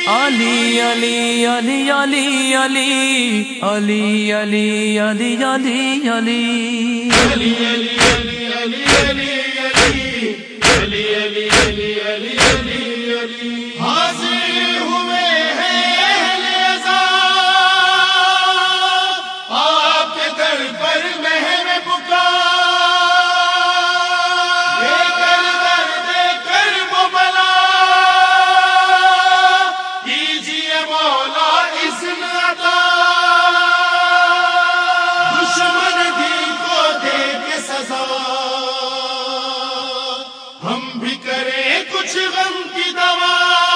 علی علی علی علی علی علی علی علی علی علی حاضر ہوئے ہیں اہل عزا آپ کے در پر مہر پکار لے کر درد کرب و بلا کیجیے مولا اذن عطا دشمن دل کو دے کے سزا ہم بھی کریں کچھ غم کی دوا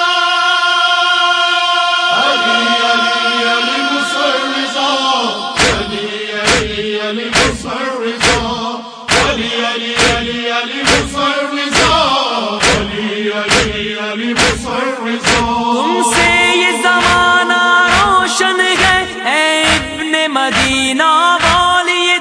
تم سے یہ زمانہ روشن ہے اے ابن مدینہ والی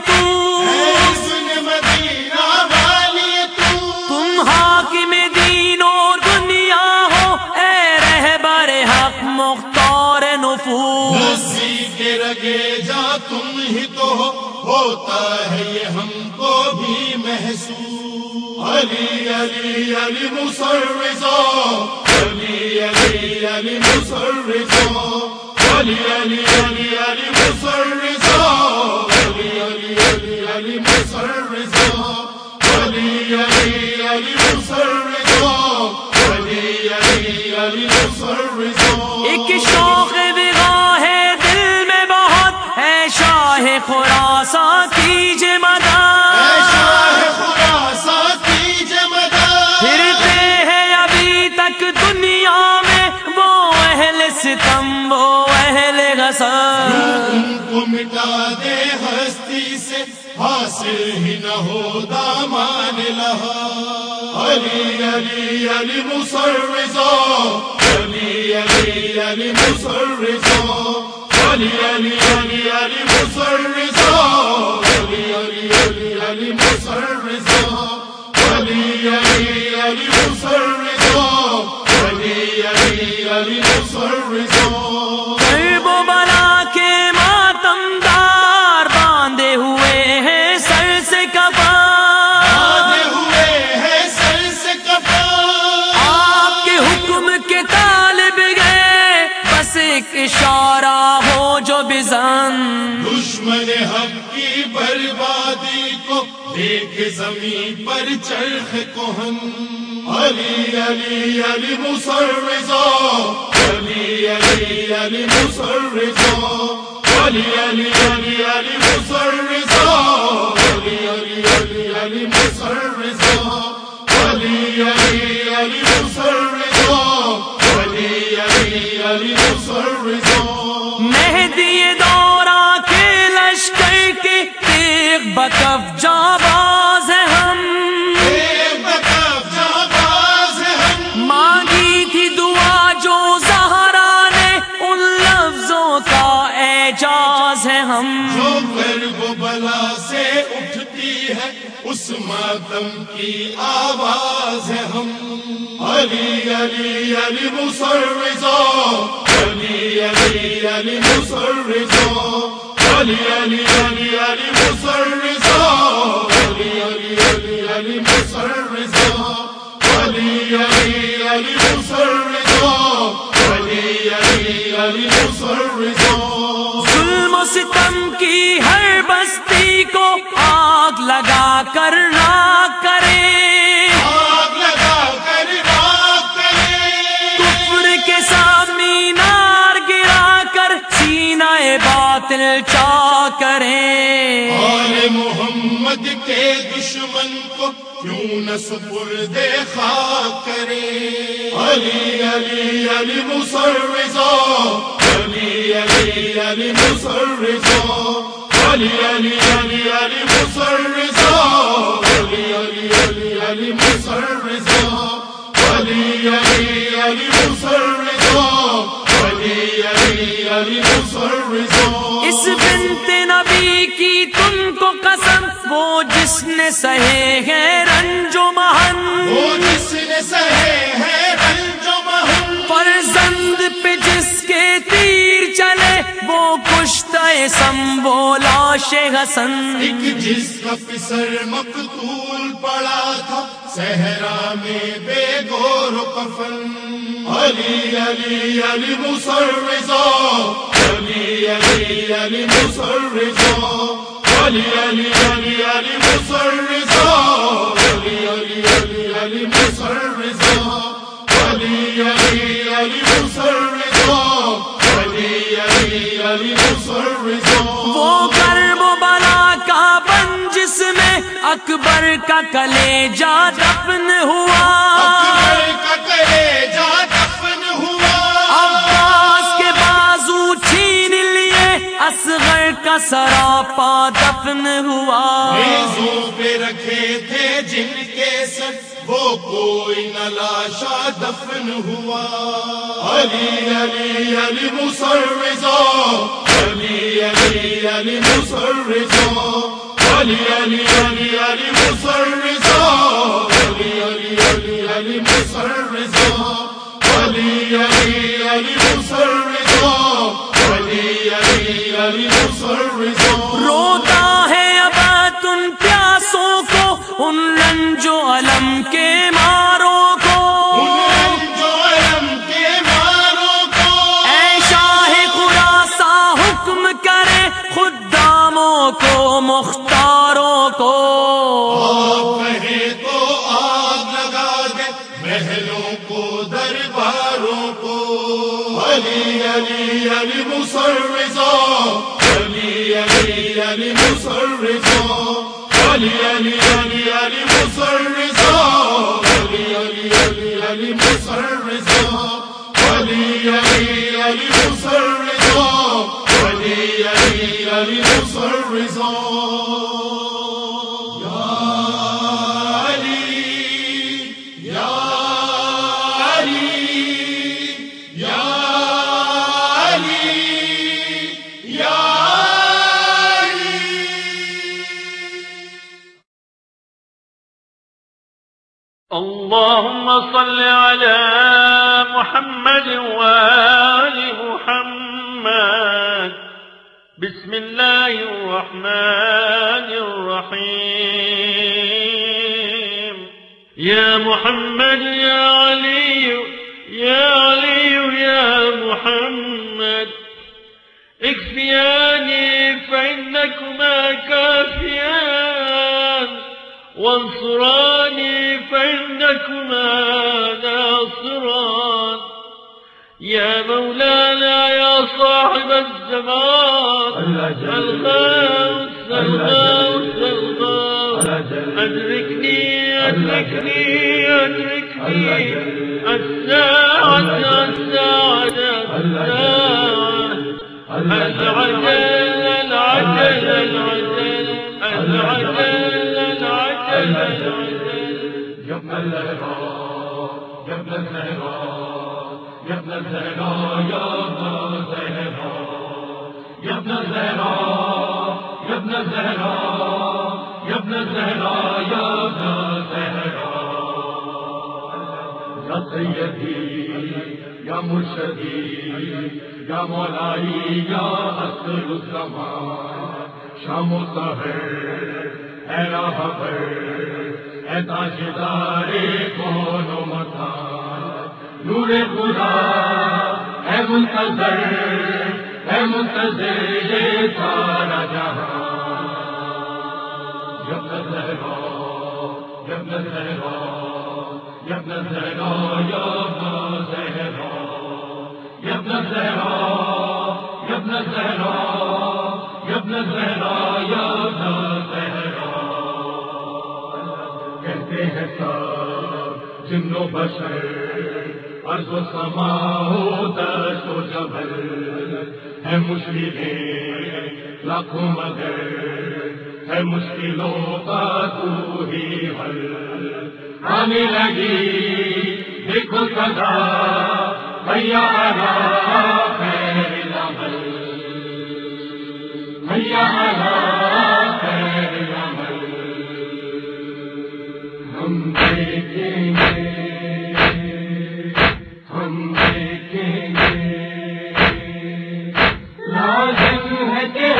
تم حاکم دین و دنیا ہو اے رہبر حق مختار نفوس کے رگے جا تم ہی تو ہوتا ہے یہ ہم کو بھی محسوس علی علی علی مسرزا علی علی علی مسرزا علی علی علی علی مسرزا علی علی علی علی مسرزا علی علی علی مسرزا علی علی علی مسرزا ایک شوق بغاہ ہے دل میں بہت ہے شاہ خراساں کیجے مدد پھرتے ہیں ابھی تک دنیا میں وہ اہل ستم وہ اہل غصب ان کو مٹا دے ہستی سے حاصل ہی نہ ہو دامان لہا علی علی علی مسرزا علی علی علی مسرزا علی علی علی علی مسرزا علی علی علی علی مسرزا علی علی علی مسرزا علی علی علی مسرزا کرب و بلا کے ماتم دار باندھے ہوئے ہیں سر سے کفن آپ کے حکم کے طالب گئے بس ایک اشارہ ہو جو بزن دشمن حق کی بربادی کو دیکھ زمین پر چرخ کوہن علی علی علی مسرزا علی علی علی مسرزا علی علی علی علی مسرزا علی علی علی علی مسرزا علی علی علی مسرزا علی علی علی مسرزا مہدی دورہ کے لشکر کے تیغ بکف جانباز ہیں ہم مانگی تھی دعا جو زہرا نے ان لفظوں کا اعجاز ہے ہم جو کرب و بلا سے اٹھتی ہے اس ماتم کی آواز ہے ہم علی علی علی مسرزا علی علی علی مسرزا علی علی علی علی مسرزا علی علی علی علی مسرزا علی علی علی مسرزا علی علی علی مسرزا ظلم و ستم کی ہر بستی کو آگ لگا کر راکھ کرے کفر کے ساتھ مینار گرا کر سینہ باطل چاک کریں آل محمد کے دشمن کو کیوں نہ سپرد خاک کرے علی علی علی مسرزا علی علی علی مسرزا علی علی علی علی مسرزا علی علی علی علی مسرزا علی علی علی مسرزا علی علی علی مسرزا اس بنت نبی کی تم کو قسم وہ جس نے سہے ہیں رنج و محن وہ جس نے سہے ہیں رنج و محن فرزند پہ سنبولا حسن، ایک جس کا پسر مقتول پڑا تھا صحرا میں بے گور و کفن، علی علی علی مصر رضا، علی علی علی مصر رضا، علی علی علی علی مصر رضا، علی علی علی علی مصر رضا، علی علی علی مصر رضا، علی علی علی مصر رضا۔ وہ کرب و بلا کا بن جس میں اکبر کا کلیجہ دفن ہوا، اکبر کا کلیجہ دفن ہوا، عباس کے بازو چھین لیے اصغر کا سراپا دفن ہوا۔ میزوں پہ رکھے تھے جن کے سر وہ کوئی نہ لاشا دفن ہوا، علی علی علی مصر رضا، علی علی علی مصر رضا، علی علی علی علی مصر رضا، علی علی علی علی مصر رضا، علی علی علی مصر رضا، علی علی علی مصر رضا۔ روتا ہے ابد ان پیاسوں کو، ان رنج و الم کے ماروں کو، ان جو علم کے ماروں کو، اے شاہ خراساں حکم کرے خداموں کو مختاروں کو، آپ کہیں تو آگ لگا دے محلوں کو درباروں کو، علی علی علی مصر رضا، علی علی علی مصر رضا، علی علی علی علی مصر رضا، علی علی علی علی مصر رضا، علی علی علی مصر رضا، علی علی علی مصر رضا۔ یا علی یا علی یا علی یا علی۔ اللهم صل على محمد وآل محمد، بسم الله الرحمن الرحيم، يا محمد يا علي يا علي يا محمد، اكفياني فإنكما كافيان، وانصراني فإنكما ناصران، يا مولانا يا صاحب الزمان، الغوث الغوث الغوث، أدركني أدركني أدركني، الساعة الساعة الساعة، العجل العجل العجل العجل العجل، يا ابن الزهراء يا ابن الزهراء يا ابن الزهراء يا ابن الزهراء يا ابن الزهراء يا ابن الزهراء يا ابن الزهراء، يا سيدي يا مرشدي يا مولاي يا أسر الزمان، شام و سحر اے راہبر اے تاجدار کون و مکان، نور خدا اے منتظر یہ سارا جہاں، یا ابن الزہراء یا ابن الزہراء یا ابن الزہراء یا ابن الزہراء یا ابن الزہراء یا ابن الزہراء یا ابن الزہراء یا ابن الزہراء، کہتے ہیں سب جن و بشر عرض و سما ہو دشت و جبل، ہے مشکلیں لاکھوں مگر ہے مشکلوں کا تو ہی حل، آنے لگی دیکھو سدا بھیا آنا خیر العمل، بھیا آنا خیر العمل، ہم دیکھیں گے لازم ہے کہ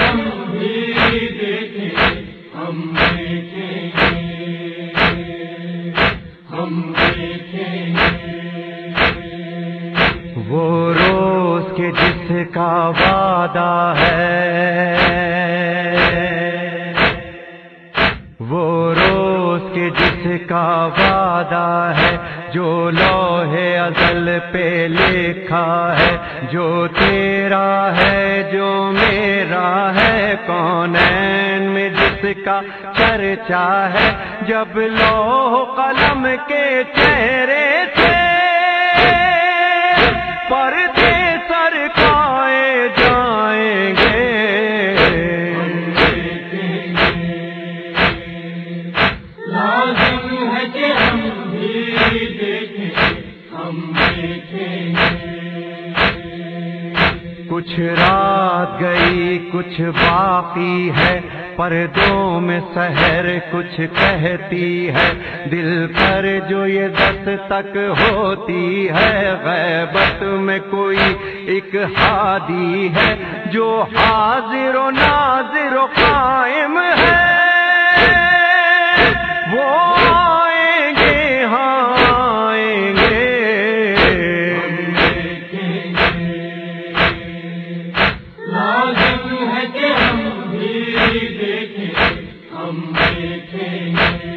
وہ روز کے جس کا وعدہ ہے، وہ روز کے جس کا وعدہ ہے، جو لوح ازل پہ لکھا ہے، جو تیرا ہے جو میرا ہے، کونین میں جس کا چرچا ہے، جب لوح قلم کے چہرے سے پردے سرکائے جائیں گے، لازم ہے کہ ہم بھی دیکھیں، ہم دیکھیں گے۔ کچھ رات گئی کچھ باقی ہے، پردوں میں سحر کچھ کہتی ہے، دل پر جو یہ دستک ہوتی ہے، غیبت میں کوئی ایک ہادی ہے، جو حاضر و ناظر و قائم ہے، وہ آئیں گے، ہاں آئیں گے، لازم ہے کہ ہم بھی دیکھیں، ہم دیکھیں گے۔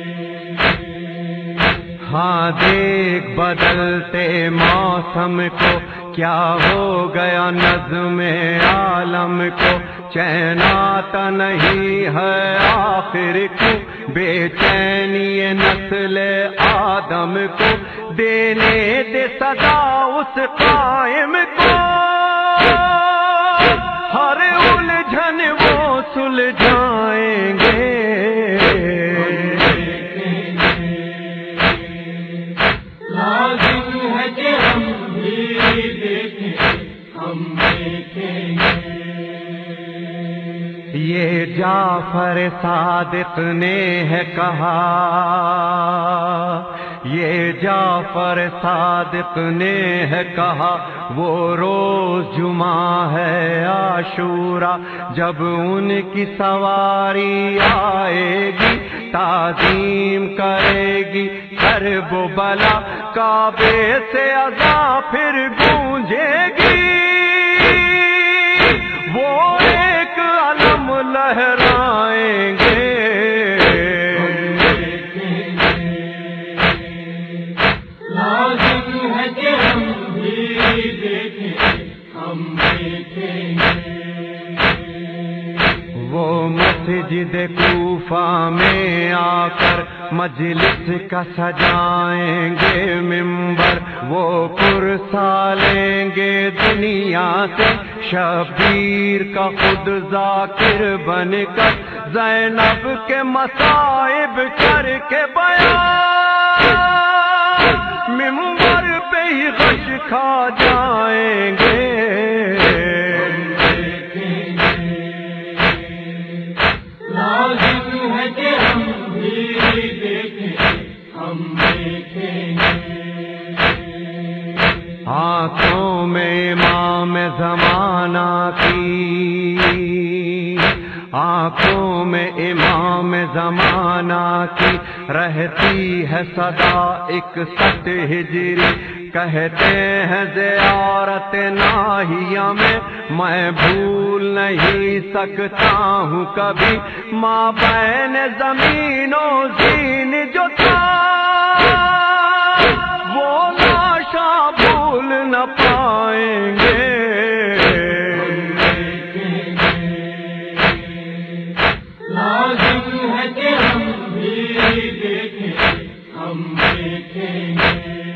ہاں دیکھ بدلتے موسم کو، کیا ہو گیا نظم عالم کو، چین آتا نہیں ہے آخر کو، بے چینی نسل آدم کو، دینے دے صدا اس قائم کو، ہر الجھن وہ سلجھائیں گے، لازم ہے کہ ہم بھی دیکھیں، ہم دیکھیں گے۔ یہ جعفر صادق نے ہے کہا، یہ جعفر صادق نے ہے کہا، وہ روز جمعہ ہے عاشورہ، جب ان کی سواری آئے گی، تعظیم کرے گی کرب و بلا، کعبے سے اذان پھر گونجے گی، وہ ایک علم لہرائیں گے، لازم ہے کہ ہم بھی دیکھیں، ہم دیکھیں گے۔ وہ مسجد کوفہ میں آ کر مجلس کا سجائیں گے منبر، وہ پرسا لیں گے دنیا سے، شبیر کا خود ذاکر بن کر، زینب کے مصائب کر کے بیان، منبر پہ ہی غش کھا جائیں گے، لازم ہے کہ ہم بھی دیکھیں، ہم دیکھیں گے۔ آنکھوں میں امام زمانہ کی، آنکھوں میں امام زمانہ کی، رہتی ہے صدا 61 ہجری، کہتے ہیں زیارت ناہیہ میں بھول نہیں سکتا ہوں کبھی، ماں بین زمین و زین جو تھا، وہ لاشا بھول نہ پائیں گے، لازم ہے کہ ہم بھی دیکھیں، ہم دیکھیں گے۔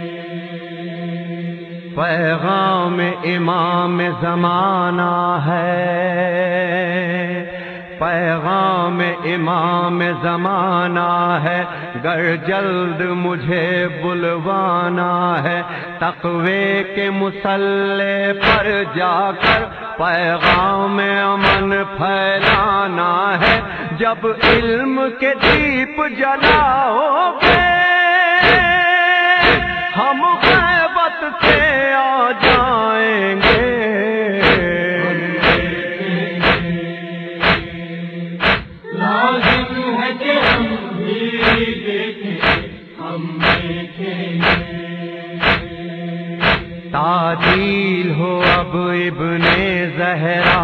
پیغام امام زمانہ ہے، پیغام امام زمانہ ہے، گر جلد مجھے بلوانا ہے، تقوی کے مصلے پر جا کر پیغام امن پھیلانا ہے، جب علم کے دیپ جلاؤ گے، ہم غیبت سے آ جائیں گے، لازم ہے کہ ہم بھی دیکھیں، ہم دیکھیں گے۔ تعجیل ہو اب ابن زہرا،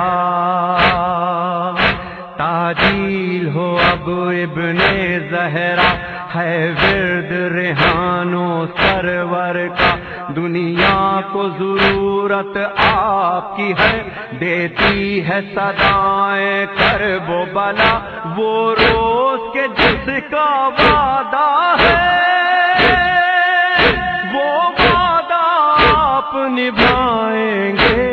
تعجیل ہو اب ابن زہرا، ہے ورد ریحان و سرور کا، دنیا کو ضرورت آپ کی ہے، دیتی ہے صدائیں کرب و بلا، وہ روز کے جس کا وعدہ ہے، وہ وعدہ آپ نبھائیں گے۔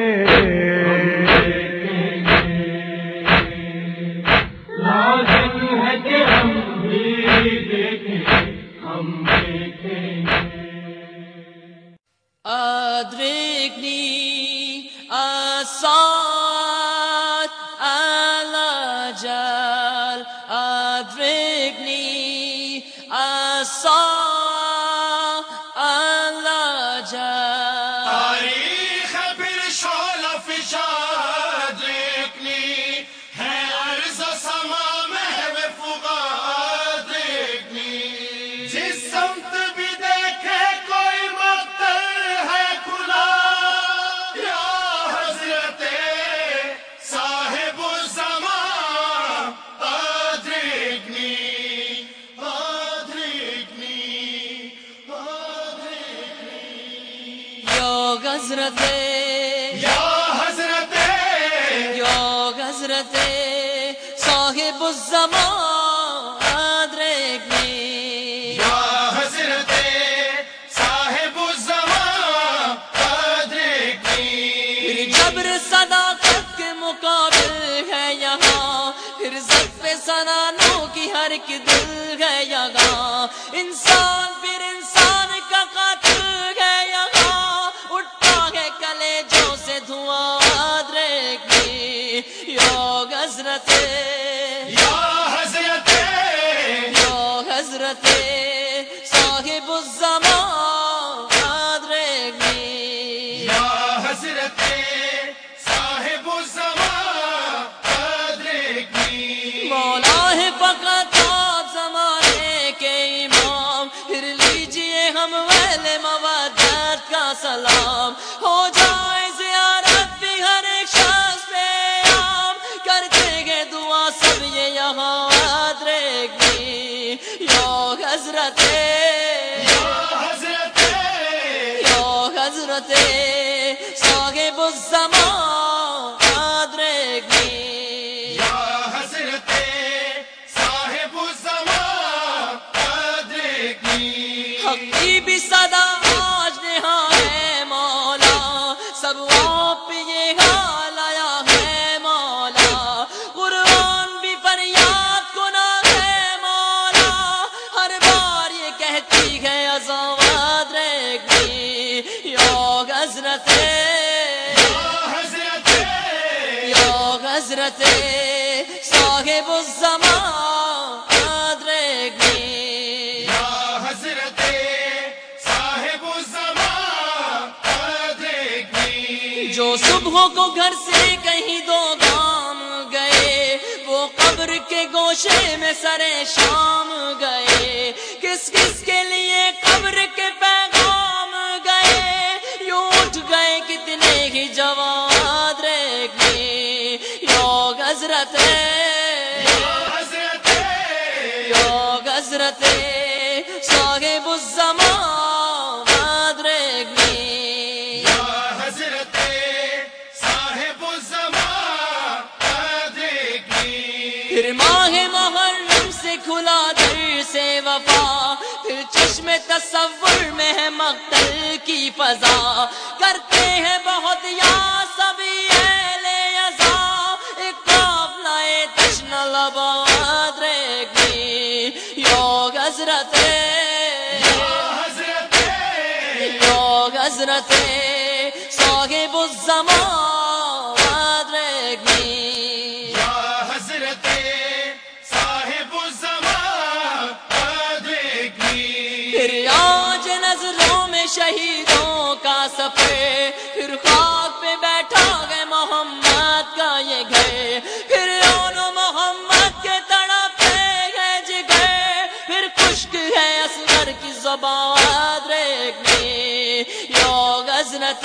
لازم ہے کہ ہم بھی دیکھیں، ہم دیکھیں گے۔ أدركني الصاد الأجل، أدركني الصاد الأجل، تاریخ پھر شعلہ فشاد دیکھنی ہے، عرض و سما محو فغاد دیکھنی، جس سمت بھی دیکھے کوئی مقتل ہے کھلا، یا حضرت صاحب الزمان ادرکنی ادرکنی ادرکنی، یا حضرت، یا حضرت، یا حضرت صاحب الزمان أدركني، یا حضرت صاحب الزمان ادرکنی۔ پھر جبر صداقت کے مقابل ہے یہاں، پھر ضعف سنانوں کی ہر ایک دل ہے یہاں، انسان پھر انسان کا قاتل ہے یہاں، اٹھتا ہے کلیجوں سے دھواں أدركني، یا حضرت، یا حضرت، یا حضرت صاحب الزمان أدركني، یا حضرت صاحب الزمان ادرکنی۔ مولا ہے فقط آپ زمانے کے امام، پھر لیجئے ہم اہل مودت کا سلام، ہو جائے زیارت بھی ہر ایک شخص پہ عام، کرتے گے دعا سب یہ یہاں أدركني، یا حضرت، یا حضرت، یا حضرت صاحب الزمان أدركني، یا حضرت صاحب الزمان ادرکنی۔ حق کی بھی صدا آج نہا ہے مولا، سب آپ پہ یہ حال آیا ہے مولا، قرآن بھی فریاد کنا ہے مولا، ہر بار یہ کہتی ہے اذان أدركني، یا حضرت، یا حضرت، یا حضرت صاحب الزمان أدركني، یا حضرت صاحب الزمان ادرکنی۔ جو صبح کو گھر سے کہیں دو گام گئے، وہ قبر کے گوشے میں سرے شام گئے، کس کس کے لیے قبر کے پیغام گئے، یوں اٹھ گئے کتنے ہی جوان أدركني، یا حضرت، یا حضرت، یا حضرت صاحب الزمان أدركني، یا حضرت صاحب الزمان ادرکنی۔ پھر ماہ محرم سے کھلا در سے وفا، پھر چشم تصور میں ہے مقتل کی فضا، کرتے ہیں بہت یا سبھی اہل عزا، ایک قافلہ تشنہ لبا أدركني، یا حضرت، یا حضرت، یا حضرت صاحب الزمان أدركني، یا حضرت صاحب الزمان ادرکنی۔ پھر آج نظروں میں شہیدوں کا سفر، پھر خاک پہ بیٹھا گئے محمد کا یہ گھر، پھر اون محمد کے تڑپتے گئے جگر، پھر خشک ہے اصغر کی زبان أدركني، یا حضرت، حضرت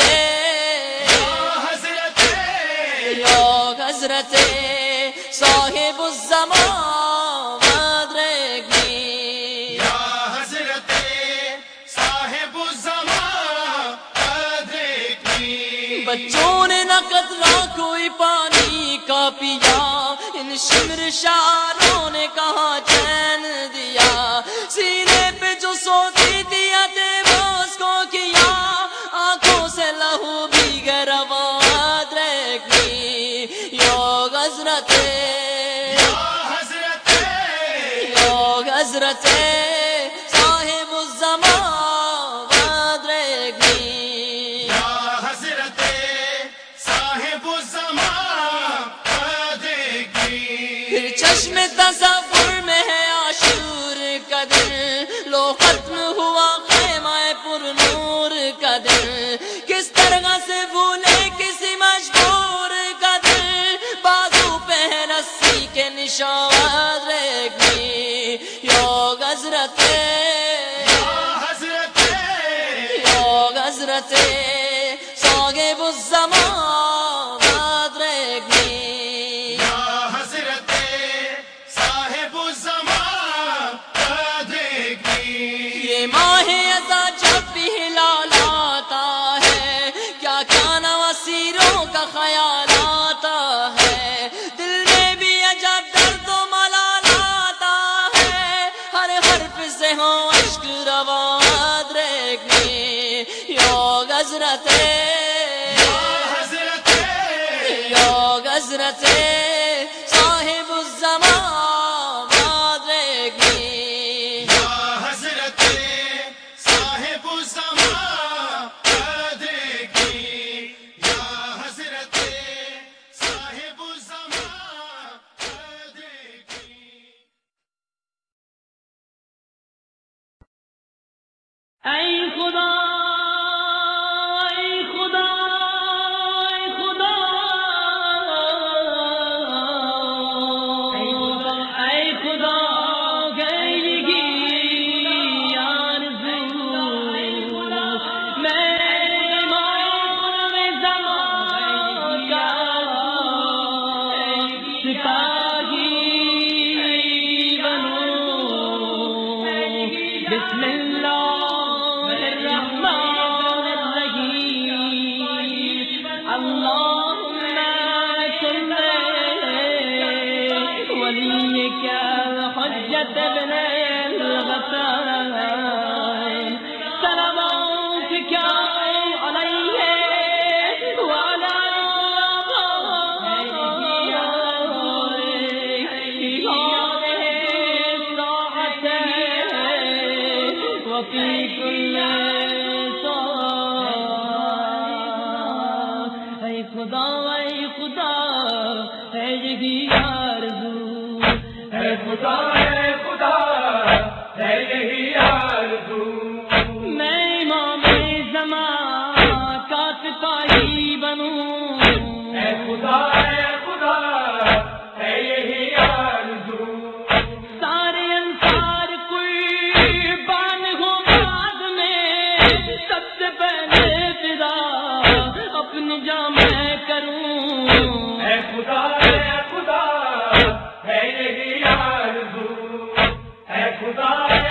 یا حضرت صاحب الزمان مدرکنی یا حضرت صاحب الزمان مدرکنی بچوں نے نہ قطرہ کوئی پانی کا پیا ان شمر شعروں نے کہاں چین دیا سینے پہ جو سوتی دیا تھے باس کو کیا آنکھوں سے لہو بھیگے رواد رکھنی یا حضرت حضرت صاحب الزمان مدرکنی یا حضرت صاحب الزمان مدرکنی پھر چشم تصور میں ہے عاشور کا دن لو ختم ہوا خیمہ پر نور کا دن کس طرح سے بھولے کسی مجبور کا دن بازو پہ ہے رسی کے نشان رکھنی یا حضرت حضرت صاحب الزمان مدرکنی یا حضرت صاحب الزمان مدرکنی یہ ماہ ازا جب بھی ہلال آتا ہے کیا کیا نواسیروں کا خیال آتا ہے دل میں بھی عجب درد و ملال آتا ہے ہر حرف سے ہو اشک رواد رکھنی یا حضرت یا حضرت صاحب الزمان مدرکنی یا حضرت صاحب الزمان مدرکنی یا حضرت صاحب الزمان مدرکنی اے خدا اے خدا اے خدا اے خدا گئی آرزو میں امام زمان کا سپاہی بنوں بسم اللہ ابن الغسان صلواتك عليه وعلى آبائه في هذه الساعة وفي كل ساعة اے خدا ہے یہی آرزو اے خدا ہے یہی آرزو میں امام زمان کا سپاہی بنوں اے خدا ہے یہی آرزو سارے انصار قربان ہو بعد میں سب سے پہلے فدا اپنی جان میں کروں اے خدا ہے یہی آرزو اے خدا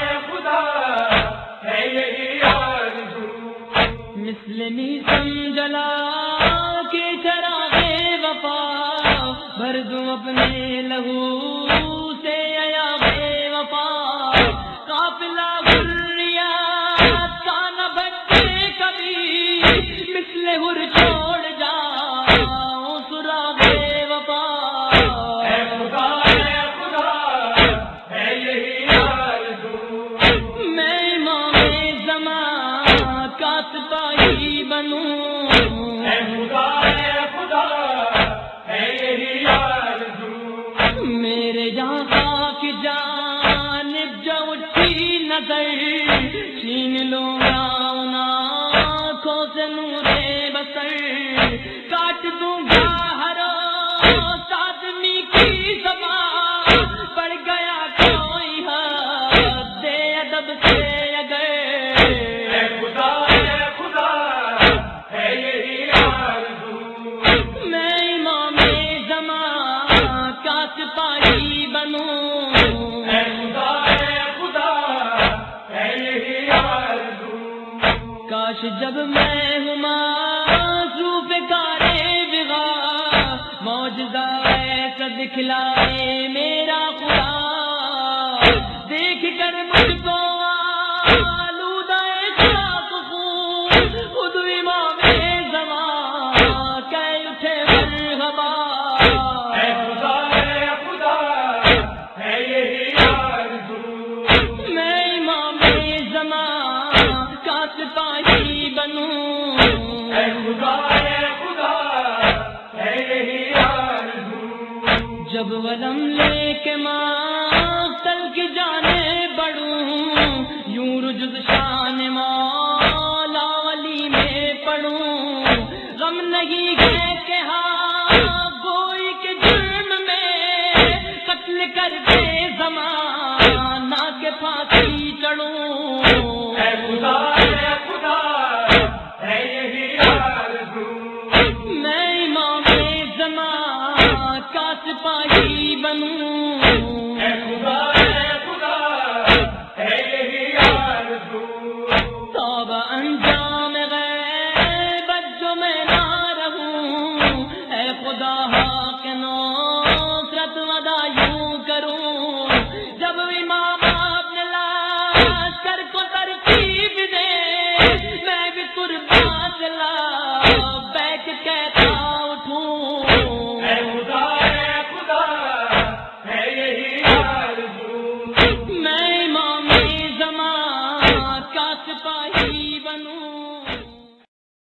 ہے یہی آرزو مسلمی سمجھلا کے چراغ وفا بھر دوں اپنے لہو سے یا بے وفا قافلہ حریات کا نہ بھٹکے کبھی مثل ہر چھوڑ جاؤں سراغ وفا اے خدا ہے یہی آرزو میں امام زمان کا سپاہی بنوں اے خدا ہے یہی آرزو میرے یہاں کی جانب جو اٹھی نظر چھین لوں گا ان آنکھوں سے نور بصر کاٹ دوں گا ہر آدمی کی زبان پڑ گیا کوئی حد ادب سے اگر اے خدا ہے معجزہ ایسا دکھلائے میرا خدا، دیکھ کر مجھ کو آلودہ خاک خون، خود امام زمان کہہ اٹھے مرحبا۔ اے خدا ہے یہی آرزو، میں امام زمان کا سپاہی بنوں۔ اے خدا ہے یہی آرزو، جب ولم لے کے مقتل کی جانے بڑھوں، یوں رجز شان مولا علی میں پڑھوں، غم نہیں ہے کہ ہاں گوئی کے جرم میں قتل کر کے زمانہ کے پھانسی چڑھوں۔ اے خدا ہے یہی آرزو، میں امام زمان کا سپاہی بنوں۔ اے خدا ہے یہی آرزو، توبہ انجام غیبت جو میں نہ رہوں، اے خدا حق نصرت ودا یوں